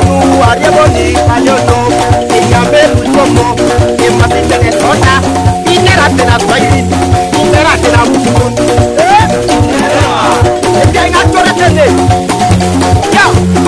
nu ariebo ni paliono inyame lutomo imapite ne sota inera tena fayi inera tena musun ebi nga tore tene yo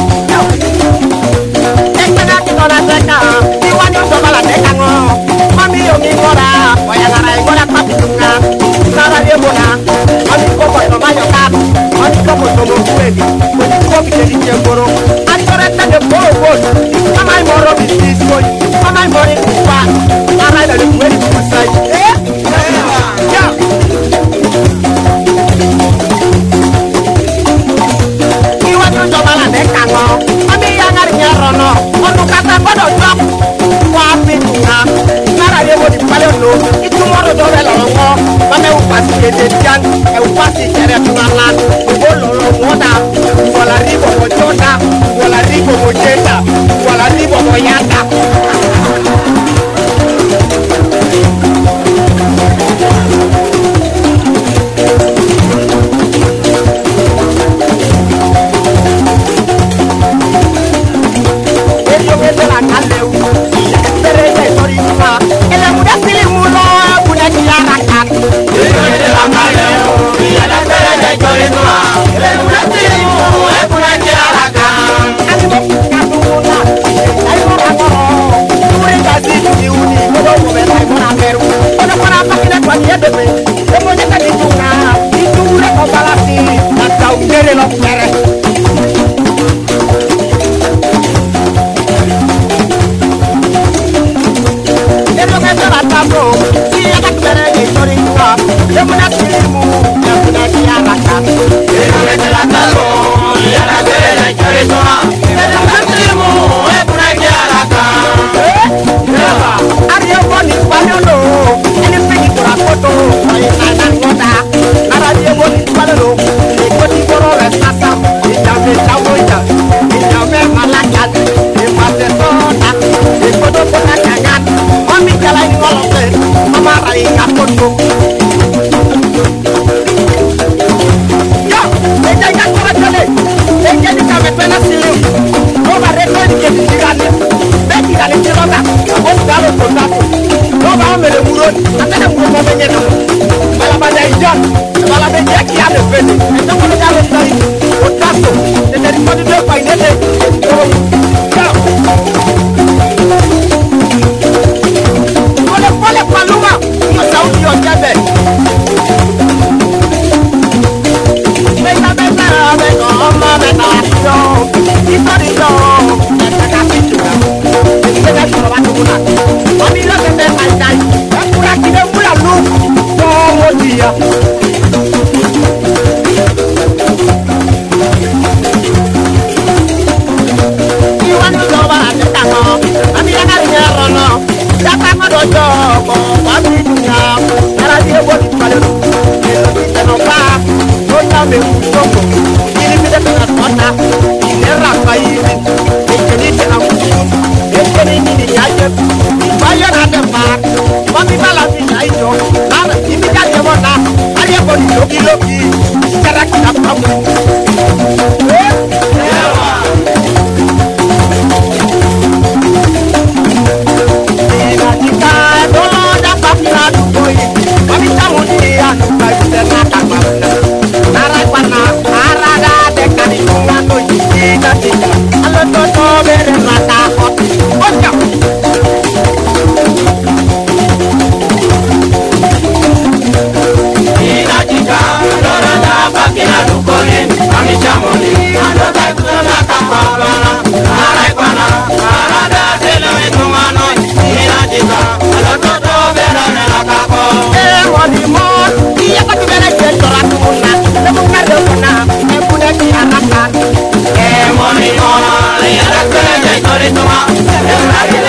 ekena kitona teka iwani ndobala teka ngo mami yo mi ngora oya ngara ngora papitunga sara yebona mami koko no mayo kap mami koko no mo kueli mami koko kiteli chemboro atore tene bobo mama moro bisis boy mama mori kupa mama na le kueli kusai ya iwani ndobala teka ngo mami ya ngari nyarono onu kata bodo drop kwa pitunga sara yeboni pale no itumoro do vela ngo mame upasi edetian e upasi kere tunala bolo moda wala ribo mochota wala ribo mocheta wala ribo moyata ello me de la caleu espere de sorima ele muda silimulo buna kiara kan ello me de la caleu y la espere de sorima ele muda silimulo buna kiara kan animo kaduna ay mo angoro muri kasi di uni modo mo be ay mo ameru ono para pakina kwa yede me e mo nyaka di tunga itu ure ko balasi na taungere lo pere Money,